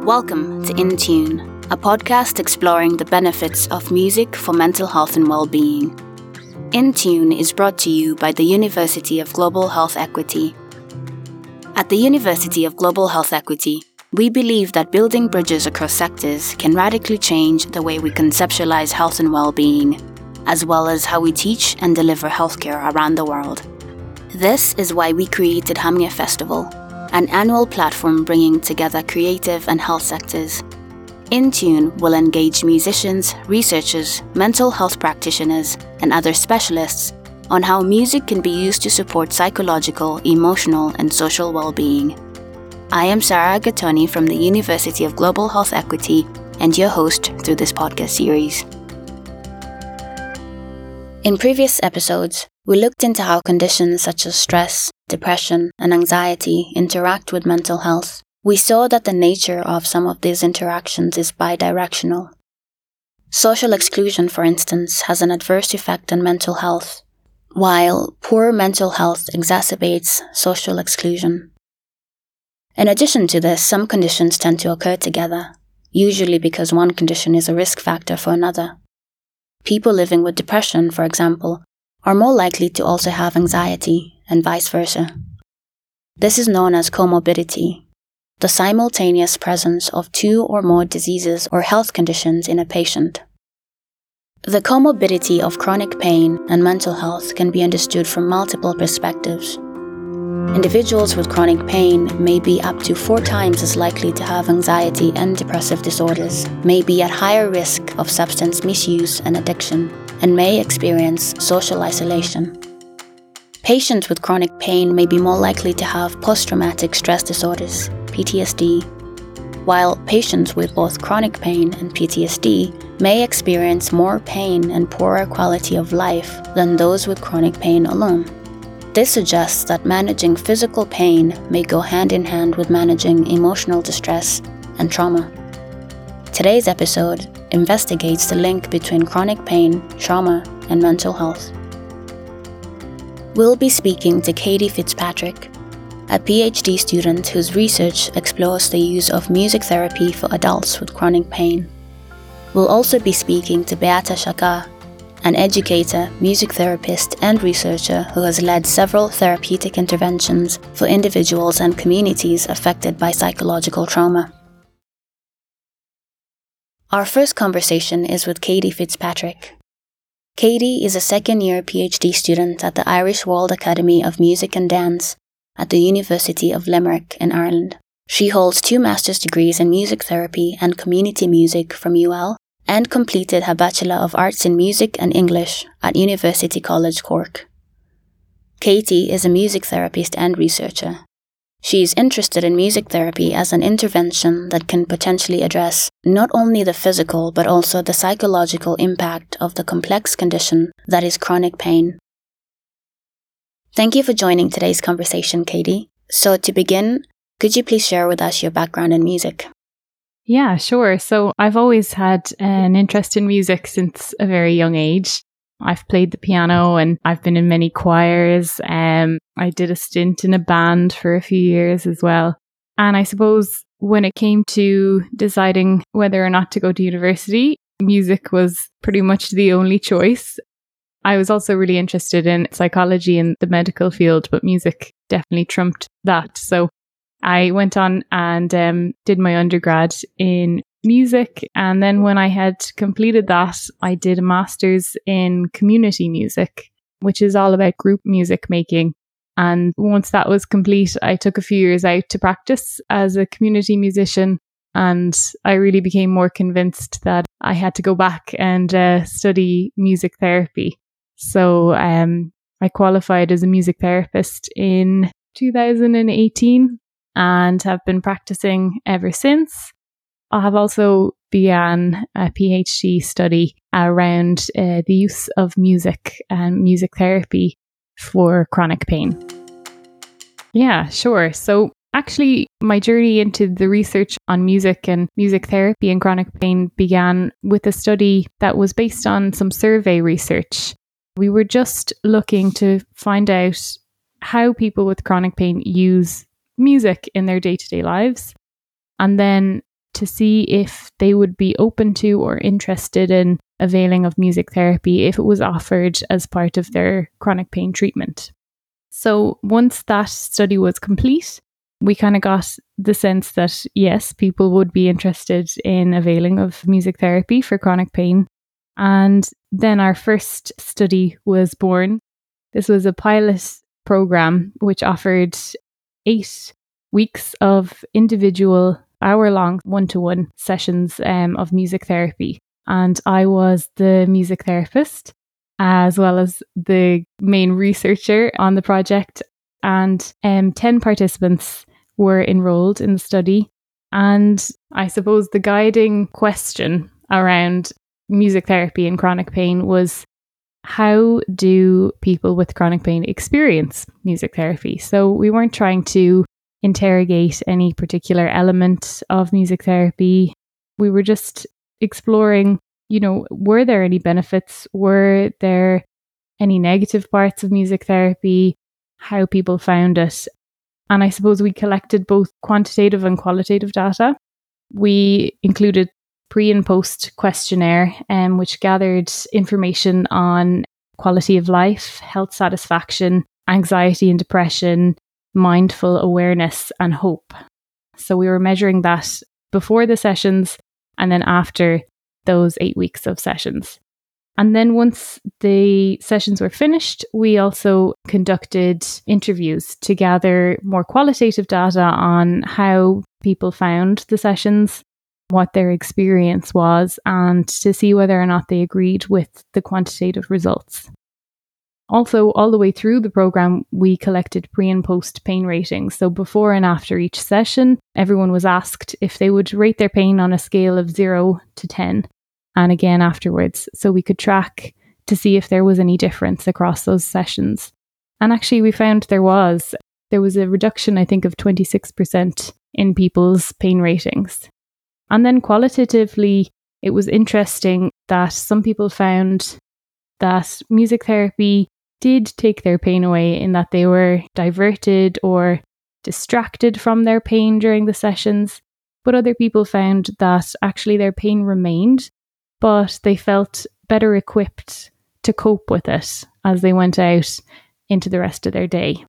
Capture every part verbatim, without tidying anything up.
Welcome to In Tune, a podcast exploring the benefits of music for mental health and well-being. In Tune is brought to you by the University of Global Health Equity. At the University of Global Health Equity, we believe that building bridges across sectors can radically change the way we conceptualize health and well-being, as well as how we teach and deliver healthcare around the world. This is why we created Hamnia Festival, an annual platform bringing together creative and health sectors. In Tune will engage musicians, researchers, mental health practitioners, and other specialists on how music can be used to support psychological, emotional, and social well-being. I am Sarah Gattoni from the University of Global Health Equity and your host through this podcast series. In previous episodes, we looked into how conditions such as stress, depression, and anxiety interact with mental health. We saw that the nature of some of these interactions is bidirectional. Social exclusion, for instance, has an adverse effect on mental health, while poor mental health exacerbates social exclusion. In addition to this, some conditions tend to occur together, usually because one condition is a risk factor for another. People living with depression, for example, are more likely to also have anxiety, and vice versa. This is known as comorbidity, the simultaneous presence of two or more diseases or health conditions in a patient. The comorbidity of chronic pain and mental health can be understood from multiple perspectives. Individuals with chronic pain may be up to four times as likely to have anxiety and depressive disorders, may be at higher risk of substance misuse and addiction, and may experience social isolation. Patients with chronic pain may be more likely to have post-traumatic stress disorders, P T S D, while patients with both chronic pain and P T S D may experience more pain and poorer quality of life than those with chronic pain alone. This suggests that managing physical pain may go hand in hand with managing emotional distress and trauma. Today's episode investigates the link between chronic pain, trauma, and mental health. We'll be speaking to Katie Fitzpatrick, a PhD student whose research explores the use of music therapy for adults with chronic pain. We'll also be speaking to Beata Shaka, an educator, music therapist, and researcher who has led several therapeutic interventions for individuals and communities affected by psychological trauma. Our first conversation is with Katie Fitzpatrick. Katie is a second-year PhD student at the Irish World Academy of Music and Dance at the University of Limerick in Ireland. She holds two master's degrees in music therapy and community music from U L and completed her Bachelor of Arts in Music and English at University College Cork. Katie is a music therapist and researcher. She is interested in music therapy as an intervention that can potentially address not only the physical but also the psychological impact of the complex condition that is chronic pain. Thank you for joining today's conversation, Katie. So to begin, could you please share with us your background in music? Yeah, sure. So I've always had an interest in music since a very young age. I've played the piano and I've been in many choirs. Um, I did a stint in a band for a few years as well. And I suppose when it came to deciding whether or not to go to university, music was pretty much the only choice. I was also really interested in psychology and the medical field, but music definitely trumped that. So I went on and um, did my undergrad in music. And then when I had completed that, I did a master's in community music, which is all about group music making. And once that was complete, I took a few years out to practice as a community musician. And I really became more convinced that I had to go back and uh, study music therapy. So um, I qualified as a music therapist in two thousand eighteen and have been practicing ever since. I have also began a PhD study around uh, the use of music and music therapy for chronic pain. Yeah, sure. So actually, my journey into the research on music and music therapy and chronic pain began with a study that was based on some survey research. We were just looking to find out how people with chronic pain use music in their day-to-day lives. And then to see if they would be open to or interested in availing of music therapy if it was offered as part of their chronic pain treatment. So once that study was complete, we kind of got the sense that yes, people would be interested in availing of music therapy for chronic pain. And then our first study was born. This was a pilot program which offered eight weeks of individual hour-long one-to-one sessions um, of music therapy. And I was the music therapist as well as the main researcher on the project. And um, ten participants were enrolled in the study. And I suppose the guiding question around music therapy and chronic pain was, how do people with chronic pain experience music therapy? So we weren't trying to interrogate any particular element of music therapy. We were just exploring, you know, were there any benefits? Were there any negative parts of music therapy? How people found it? And I suppose we collected both quantitative and qualitative data. We included pre and post questionnaire, um, which gathered information on quality of life, health satisfaction, anxiety and depression, mindful awareness, and hope. So we were measuring that before the sessions and then after those eight weeks of sessions. And then once the sessions were finished, we also conducted interviews to gather more qualitative data on how people found the sessions, what their experience was, and to see whether or not they agreed with the quantitative results. Also, all the way through the program, we collected pre and post pain ratings. So before and after each session, everyone was asked if they would rate their pain on a scale of zero to ten. And again afterwards, so we could track to see if there was any difference across those sessions. And actually we found there was. There was a reduction, I think, of twenty-six percent in people's pain ratings. And then qualitatively, it was interesting that some people found that music therapy did take their pain away, in that they were diverted or distracted from their pain during the sessions. But other people found that actually their pain remained, but they felt better equipped to cope with it as they went out into the rest of their day.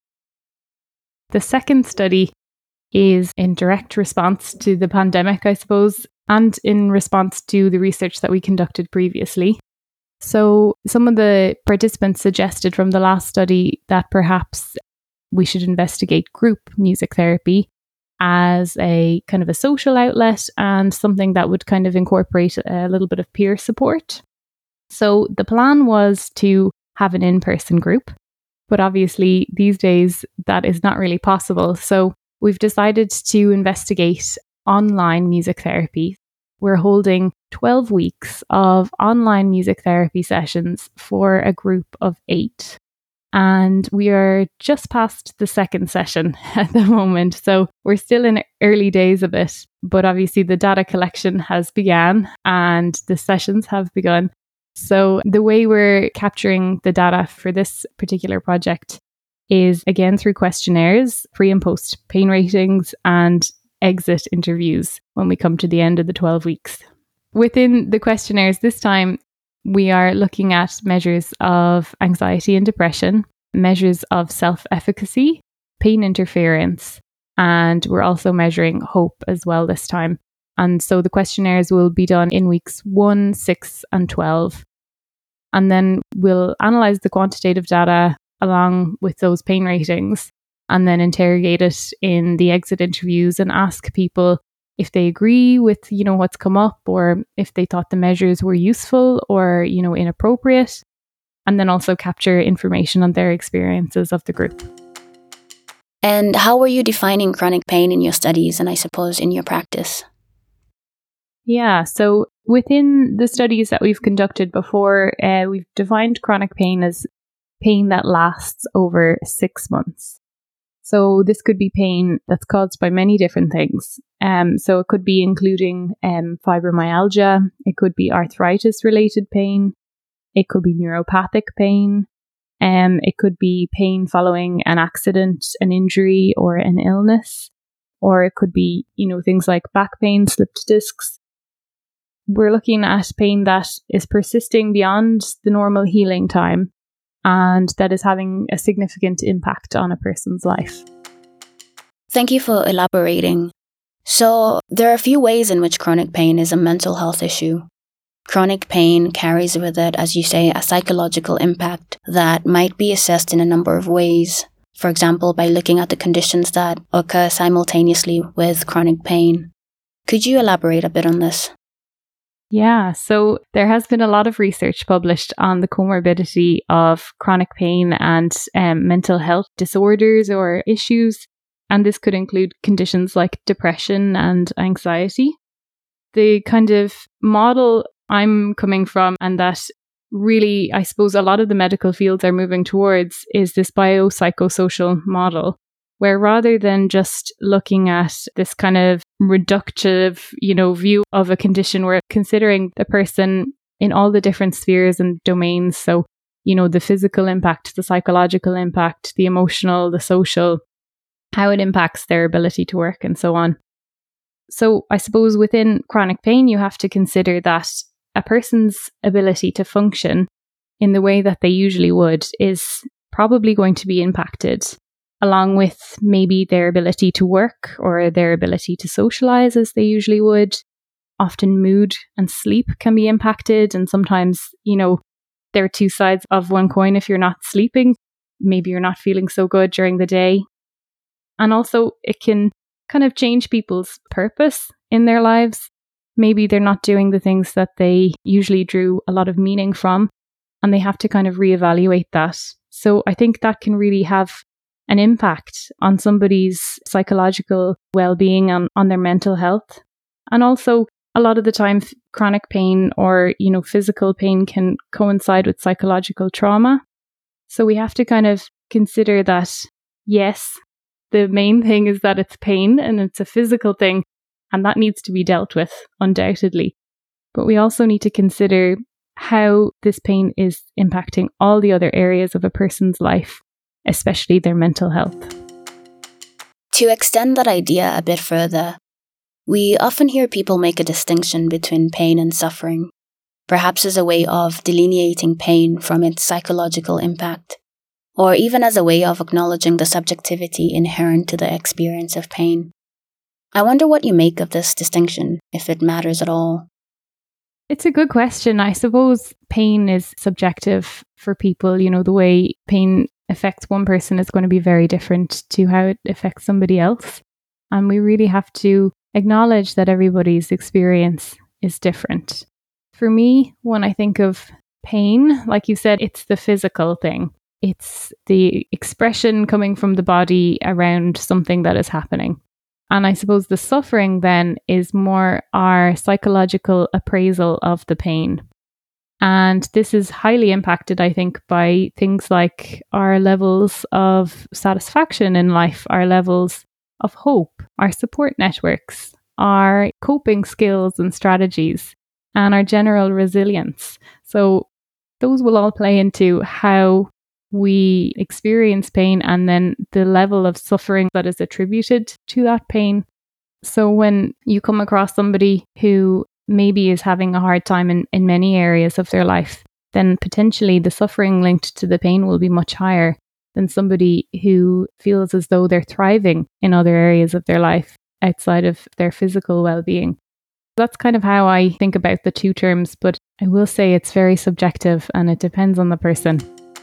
The second study is in direct response to the pandemic, I suppose, and in response to the research that we conducted previously. So some of the participants suggested from the last study that perhaps we should investigate group music therapy as a kind of a social outlet and something that would kind of incorporate a little bit of peer support. So the plan was to have an in-person group, but obviously these days that is not really possible. So we've decided to investigate online music therapy. We're holding twelve weeks of online music therapy sessions for a group of eight. And we are just past the second session at the moment. So we're still in early days of it. But obviously the data collection has begun and the sessions have begun. So the way we're capturing the data for this particular project is again through questionnaires, pre and post pain ratings, and exit interviews when we come to the end of the twelve weeks. Within the questionnaires this time, we are looking at measures of anxiety and depression, measures of self-efficacy, pain interference, and we're also measuring hope as well this time. And so the questionnaires will be done in weeks one, six, and twelve. And then we'll analyse the quantitative data along with those pain ratings and then interrogate it in the exit interviews and ask people if they agree with, you know, what's come up, or if they thought the measures were useful or, you know, inappropriate, and then also capture information on their experiences of the group. And how were you defining chronic pain in your studies and I suppose in your practice? Yeah, so within the studies that we've conducted before, uh, we've defined chronic pain as pain that lasts over six months. So this could be pain that's caused by many different things. Um, so it could be including um, fibromyalgia, it could be arthritis-related pain, it could be neuropathic pain, um, it could be pain following an accident, an injury, or an illness. or it could be, you know, things like back pain, slipped discs. We're looking at pain that is persisting beyond the normal healing time and that is having a significant impact on a person's life. Thank you for elaborating. So, there are a few ways in which chronic pain is a mental health issue. Chronic pain carries with it, as you say, a psychological impact that might be assessed in a number of ways. For example, by looking at the conditions that occur simultaneously with chronic pain. Could you elaborate a bit on this? Yeah, so there has been a lot of research published on the comorbidity of chronic pain and um, mental health disorders or issues. And this could include conditions like depression and anxiety. The kind of model I'm coming from, and that really, I suppose, a lot of the medical fields are moving towards, is this biopsychosocial model, where rather than just looking at this kind of reductive, you know, view of a condition, we're considering the person in all the different spheres and domains. So, you know, the physical impact, the psychological impact, the emotional, the social, how it impacts their ability to work and so on. So I suppose within chronic pain, you have to consider that a person's ability to function in the way that they usually would is probably going to be impacted, along with maybe their ability to work or their ability to socialize as they usually would. Often mood and sleep can be impacted, and sometimes, you know, there are two sides of one coin. If you're not sleeping, maybe you're not feeling so good during the day. And also it can kind of change people's purpose in their lives. Maybe they're not doing the things that they usually drew a lot of meaning from, and they have to kind of reevaluate that. So I think that can really have an impact on somebody's psychological well-being, and on their mental health. And also a lot of the time chronic pain or, you know, physical pain can coincide with psychological trauma. So we have to kind of consider that, yes, the main thing is that it's pain and it's a physical thing, and that needs to be dealt with, undoubtedly. But we also need to consider how this pain is impacting all the other areas of a person's life, especially their mental health. To extend that idea a bit further, we often hear people make a distinction between pain and suffering, perhaps as a way of delineating pain from its psychological impact, or even as a way of acknowledging the subjectivity inherent to the experience of pain. I wonder what you make of this distinction, if it matters at all. It's a good question. I suppose pain is subjective for people. You know, the way pain affects one person is going to be very different to how it affects somebody else. And we really have to acknowledge that everybody's experience is different. For me, when I think of pain, like you said, it's the physical thing. It's the expression coming from the body around something that is happening. And I suppose the suffering then is more our psychological appraisal of the pain. And this is highly impacted, I think, by things like our levels of satisfaction in life, our levels of hope, our support networks, our coping skills and strategies, and our general resilience. So those will all play into how we experience pain and then the level of suffering that is attributed to that pain. So when you come across somebody who maybe is having a hard time in, in many areas of their life, then potentially the suffering linked to the pain will be much higher than somebody who feels as though they're thriving in other areas of their life outside of their physical well-being. That's kind of how I think about the two terms, but I will say it's very subjective and it depends on the person.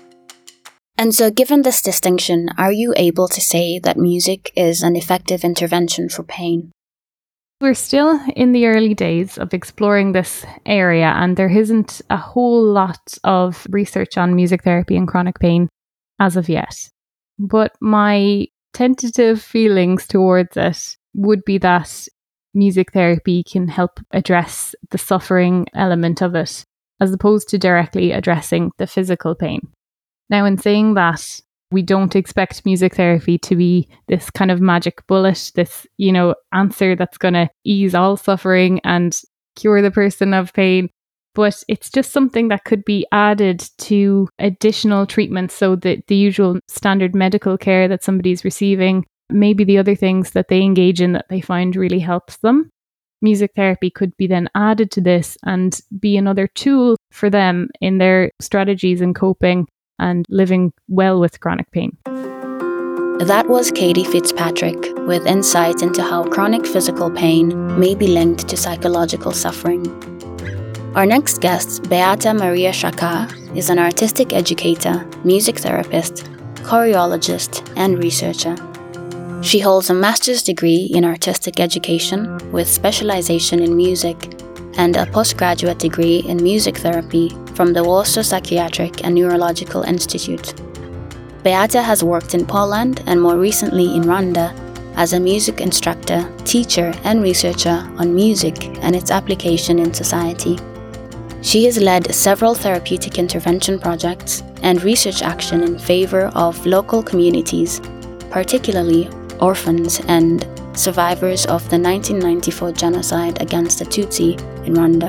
And so given this distinction, are you able to say that music is an effective intervention for pain? We're still in the early days of exploring this area, and there isn't a whole lot of research on music therapy and chronic pain as of yet. But my tentative feelings towards it would be that music therapy can help address the suffering element of it, as opposed to directly addressing the physical pain. Now, in saying that, we don't expect music therapy to be this kind of magic bullet, this, you know, answer that's going to ease all suffering and cure the person of pain. But it's just something that could be added to additional treatments. So that the usual standard medical care that somebody's receiving, maybe the other things that they engage in that they find really helps them. Music therapy could be then added to this and be another tool for them in their strategies in coping and living well with chronic pain. That was Katie Fitzpatrick with insight into how chronic physical pain may be linked to psychological suffering. Our next guest, Beata Maria Shaka, is an artistic educator, music therapist, choreologist, and researcher. She holds a master's degree in artistic education with specialization in music and a postgraduate degree in music therapy from the Warsaw Psychiatric and Neurological Institute. Beata has worked in Poland and more recently in Rwanda as a music instructor, teacher, and researcher on music and its application in society. She has led several therapeutic intervention projects and research action in favor of local communities, particularly orphans and survivors of the nineteen ninety-four genocide against the Tutsi in Rwanda.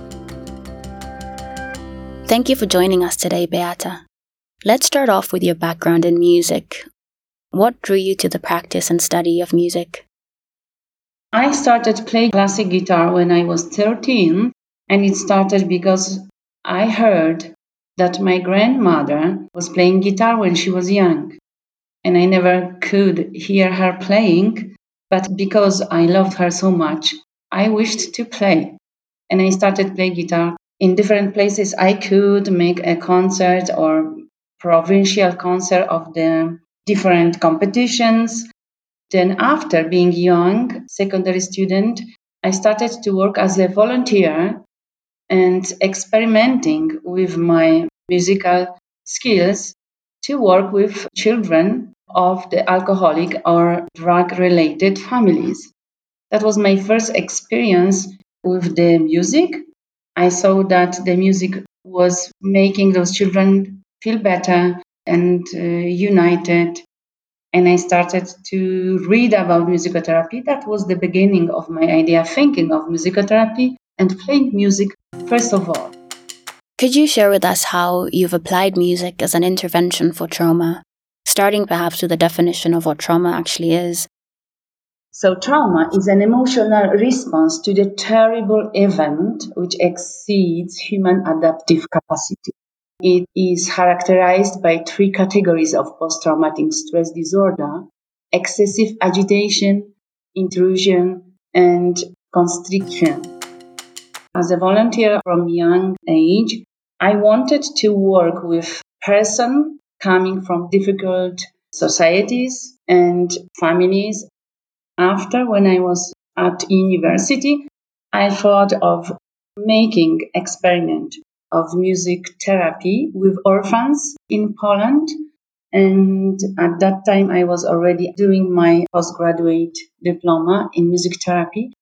Thank you for joining us today, Beata. Let's start off with your background in music. What drew you to the practice and study of music? I started playing classic guitar when I was thirteen, and it started because I heard that my grandmother was playing guitar when she was young. And I never could hear her playing, but because I loved her so much, I wished to play. And I started playing guitar in different places I could, make a concert or provincial concert of the different competitions. Then after being young, secondary student, I started to work as a volunteer and experimenting with my musical skills to work with children of the alcoholic or drug-related families. That was my first experience with the music. I saw that the music was making those children feel better and uh, united. And I started to read about musicotherapy. That was the beginning of my idea, thinking of musicotherapy and playing music first of all. Could you share with us how you've applied music as an intervention for trauma, starting perhaps with a definition of what trauma actually is? So trauma is an emotional response to the terrible event which exceeds human adaptive capacity. It is characterized by three categories of post-traumatic stress disorder: excessive agitation, intrusion, and constriction. As a volunteer from young age, I wanted to work with persons coming from difficult societies and families. After, when I was at university, I thought of making experiment of music therapy with orphans in Poland. And at that time, I was already doing my postgraduate diploma in music therapy.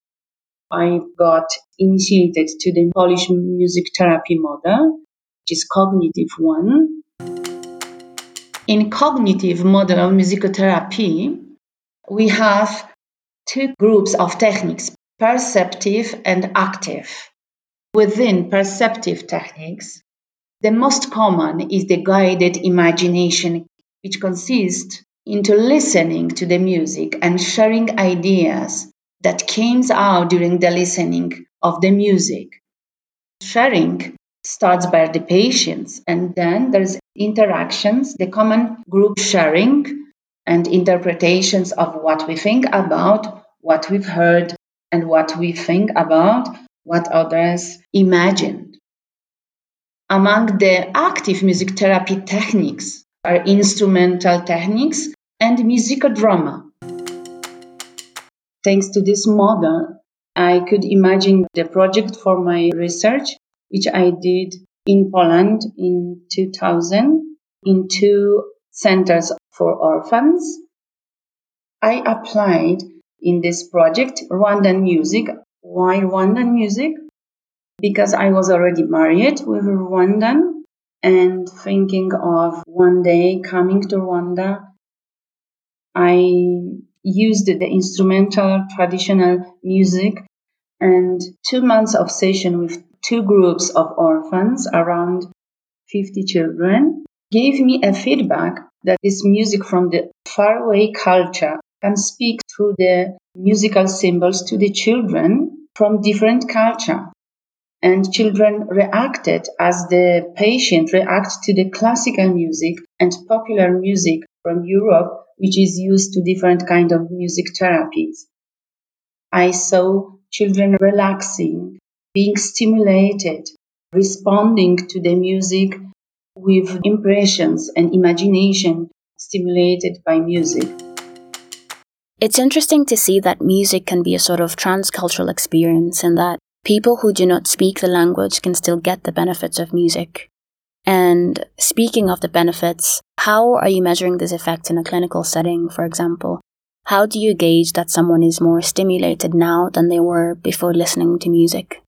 I got initiated to the Polish music therapy model, which is cognitive one. In cognitive model of musicotherapy, we have two groups of techniques, perceptive and active. Within perceptive techniques, the most common is the guided imagination, which consists into listening to the music and sharing ideas that came out during the listening of the music. Sharing starts by the patients, and then there's interactions, the common group sharing and interpretations of what we think about, what we've heard, and what we think about what others imagined. Among the active music therapy techniques are instrumental techniques and musicodrama. Thanks to this model, I could imagine the project for my research, which I did in Poland in two thousand in two centers for orphans. I applied in this project Rwandan music. Why Rwandan music? Because I was already married with a Rwandan and thinking of one day coming to Rwanda. I used the instrumental traditional music, and two months of session with two groups of orphans, around fifty children, gave me a feedback that this music from the faraway culture can speak through the musical symbols to the children from different culture. And children reacted as the patient reacts to the classical music and popular music from Europe, which is used to different kind of music therapies. I saw children relaxing, being stimulated, responding to the music with impressions and imagination stimulated by music. It's interesting to see that music can be a sort of transcultural experience and that people who do not speak the language can still get the benefits of music. And speaking of the benefits, how are you measuring this effect in a clinical setting, for example? How do you gauge that someone is more stimulated now than they were before listening to music?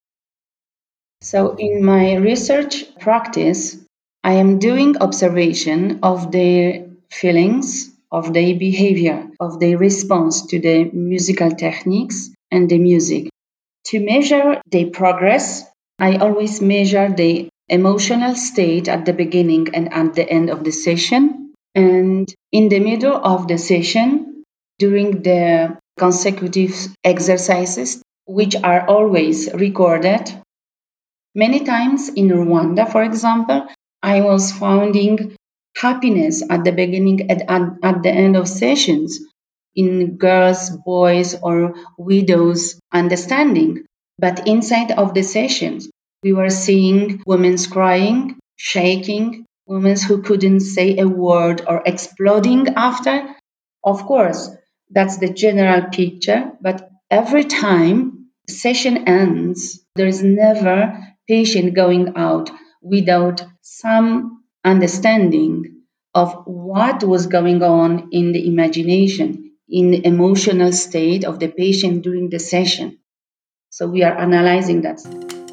So in my research practice, I am doing observation of their feelings, of their behavior, of their response to the musical techniques and the music. To measure their progress, I always measure the emotional state at the beginning and at the end of the session. And in the middle of the session, during the consecutive exercises, which are always recorded, many times in Rwanda, for example, I was finding happiness at the beginning and at, at the end of sessions in girls, boys, or widows understanding. But inside of the sessions, we were seeing women crying, shaking, women who couldn't say a word or exploding after. Of course, that's the general picture, but every time the session ends, there is never patient going out without some understanding of what was going on in the imagination, in the emotional state of the patient during the session. So we are analyzing that.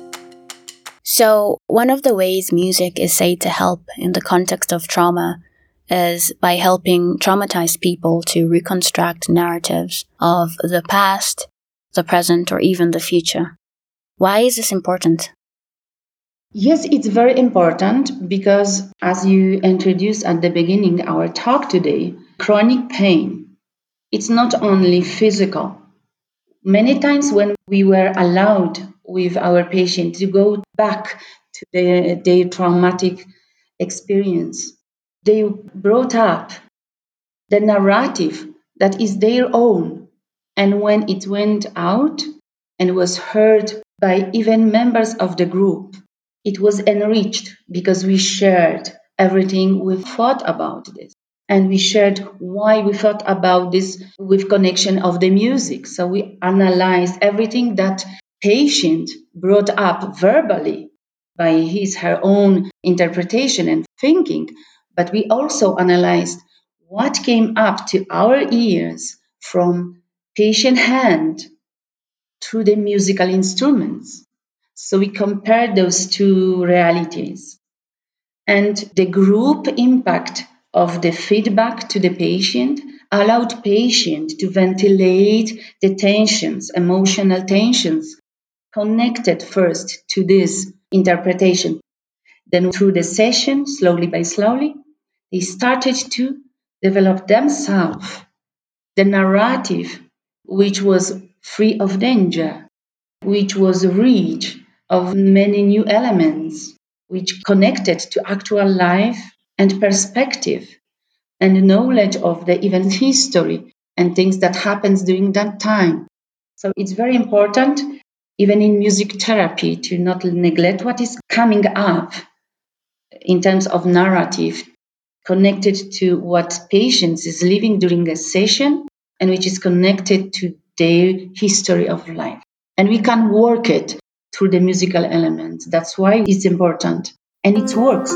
So one of the ways music is said to help in the context of trauma is by helping traumatized people to reconstruct narratives of the past, the present, or even the future. Why is this important? Yes, it's very important because, as you introduced at the beginning our talk today, chronic pain, it's not only physical. Many times when we were allowed with our patient to go back to their, their traumatic experience, they brought up the narrative that is their own. And when it went out and was heard by even members of the group, it was enriched because we shared everything we thought about this. And we shared why we thought about this with connection of the music. So we analyzed everything that patient brought up verbally by his, her own interpretation and thinking. But we also analyzed what came up to our ears from patient hand through the musical instruments. So we compared those two realities. And the group impact of the feedback to the patient allowed patient to ventilate the tensions, emotional tensions, connected first to this interpretation. Then through the session, slowly by slowly, they started to develop themselves the narrative which was free of danger, which was rich of many new elements, which connected to actual life and perspective and knowledge of the event history and things that happens during that time. So it's very important, even in music therapy, to not neglect what is coming up in terms of narrative connected to what patients is living during a session and which is connected to their history of life. And we can work it through the musical elements. That's why it's important. And it works.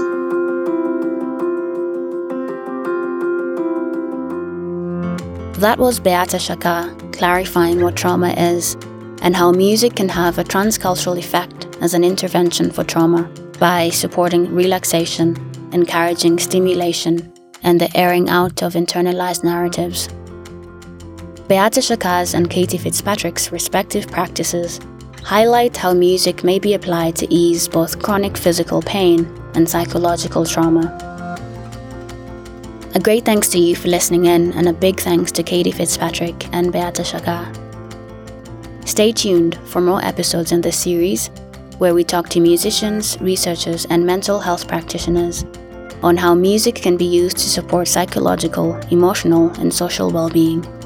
That was Beata Shaka clarifying what trauma is and how music can have a transcultural effect as an intervention for trauma by supporting relaxation, encouraging stimulation, and the airing out of internalized narratives. Beata Shaka's and Katie Fitzpatrick's respective practices highlight how music may be applied to ease both chronic physical pain and psychological trauma. A great thanks to you for listening in, and a big thanks to Katie Fitzpatrick and Beata Shaka. Stay tuned for more episodes in this series, where we talk to musicians, researchers, and mental health practitioners on how music can be used to support psychological, emotional, and social well-being.